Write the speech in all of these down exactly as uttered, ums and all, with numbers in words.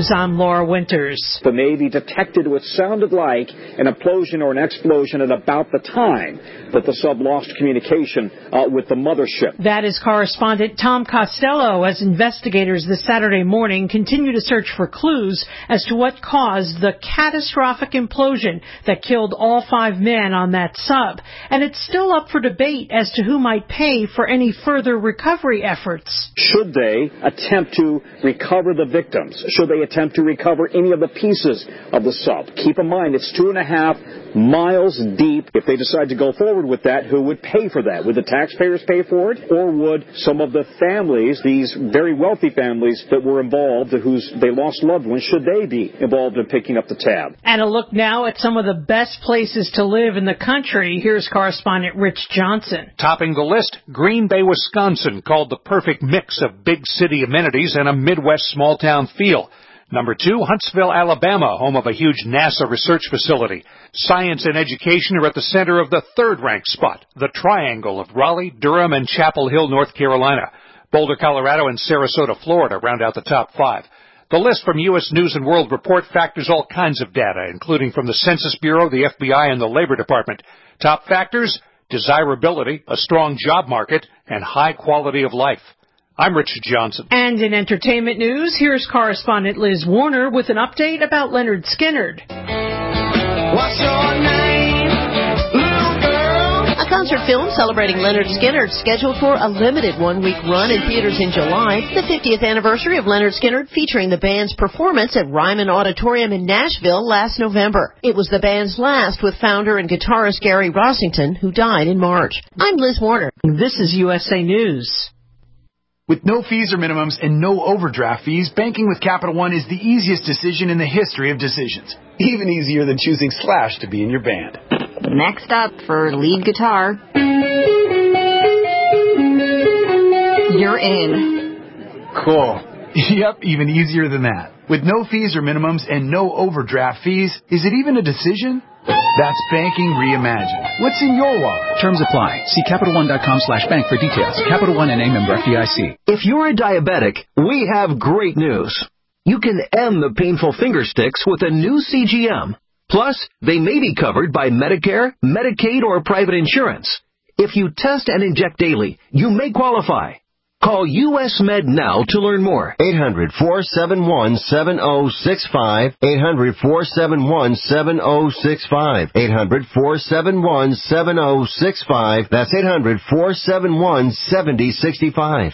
News, I'm Laura Winters. The Navy detected what sounded like an implosion or an explosion at about the time that the sub lost communication uh, with the mothership. That is correspondent Tom Costello, as investigators this Saturday morning continue to search for clues as to what caused the catastrophic implosion that killed all five men on that sub. And it's still up for debate as to who might pay for any further recovery efforts. Should they attempt to recover the victims? Should they attempt to recover any of the pieces of the sub? Keep in mind, it's two and a half miles deep. If they decide to go forward with that, who would pay for that? Would the taxpayers pay for it? Or would some of the families, these very wealthy families that were involved, whose they lost loved ones, should they be involved in picking up the tab? And a look now at some of the best places to live in the country. Here's correspondent Rich Johnson. Topping the list, Green Bay, Wisconsin, called the perfect mix of big city amenities and a Midwest small-town feel. Number two, Huntsville, Alabama, home of a huge NASA research facility. Science and education are at the center of the third-ranked spot, the triangle of Raleigh, Durham, and Chapel Hill, North Carolina. Boulder, Colorado, and Sarasota, Florida round out the top five. The list from U S News and World Report factors all kinds of data, including from the Census Bureau, the F B I, and the Labor Department. Top factors: desirability, a strong job market, and high quality of life. I'm Rich Johnson. And in entertainment news, here's correspondent Liz Warner with an update about Lynyrd Skynyrd. What's your name, little girl? A concert film celebrating Lynyrd Skynyrd scheduled for a limited one-week run in theaters in July. The fiftieth anniversary of Lynyrd Skynyrd, featuring the band's performance at Ryman Auditorium in Nashville last November. It was the band's last with founder and guitarist Gary Rossington, who died in March. I'm Liz Warner. This is U S A News. With no fees or minimums and no overdraft fees, banking with Capital One is the easiest decision in the history of decisions. Even easier than choosing Slash to be in your band. Next up for lead guitar. You're in. Cool. Yep, even easier than that. With no fees or minimums and no overdraft fees, is it even a decision? That's banking reimagined. What's in your wallet? Terms apply. See Capital One dot com slash bank for details. Capital One N A member F D I C. If you're a diabetic, we have great news. You can end the painful finger sticks with a new C G M. Plus, they may be covered by Medicare, Medicaid, or private insurance. If you test and inject daily, you may qualify. Call U S Med now to learn more. eight hundred, four seven one, seven oh six five. eight hundred, four seven one, seven oh six five. eight hundred, four seven one, seven oh six five. That's eight hundred, four seven one, seven oh six five.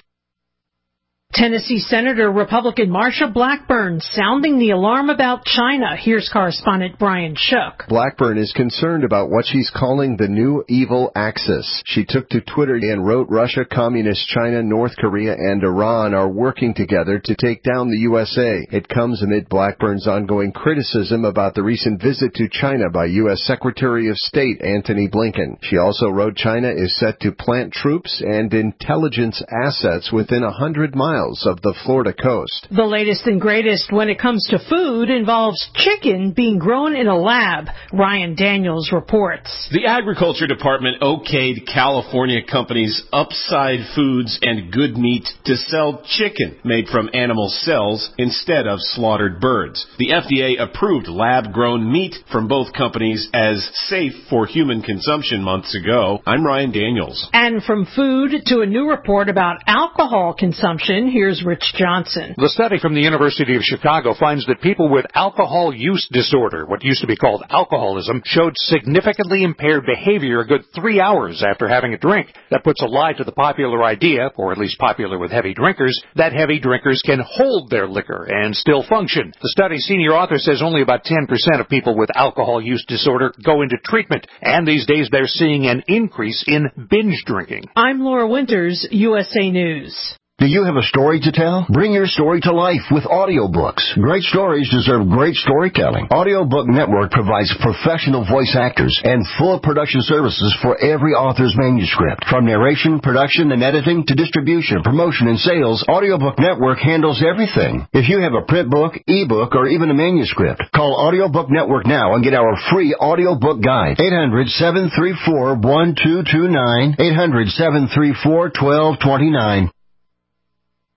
Tennessee Senator Republican Marsha Blackburn sounding the alarm about China. Here's correspondent Brian Shook. Blackburn is concerned about what she's calling the new evil axis. She took to Twitter and wrote, Russia, Communist China, North Korea, and Iran are working together to take down the U S A. It comes amid Blackburn's ongoing criticism about the recent visit to China by U S Secretary of State Antony Blinken. She also wrote China is set to plant troops and intelligence assets within a hundred miles of the Florida coast. The latest and greatest when it comes to food involves chicken being grown in a lab. Ryan Daniels reports. The Agriculture Department okayed California companies Upside Foods and Good Meat to sell chicken made from animal cells instead of slaughtered birds. The F D A approved lab-grown meat from both companies as safe for human consumption months ago. I'm Ryan Daniels. And from food to a new report about alcohol consumption, here's Rich Johnson. The study from the University of Chicago finds that people with alcohol use disorder, what used to be called alcoholism, showed significantly impaired behavior a good three hours after having a drink. That puts a lie to the popular idea, or at least popular with heavy drinkers, that heavy drinkers can hold their liquor and still function. The study's senior author says only about ten percent of people with alcohol use disorder go into treatment, and these days they're seeing an increase in binge drinking. I'm Laura Winters, U S A News. Do you have a story to tell? Bring your story to life with audiobooks. Great stories deserve great storytelling. Audiobook Network provides professional voice actors and full production services for every author's manuscript. From narration, production, and editing to distribution, promotion, and sales, Audiobook Network handles everything. If you have a print book, ebook, or even a manuscript, call Audiobook Network now and get our free audiobook guide. eight hundred, seven three four, one two two nine. eight hundred, seven three four, one two two nine.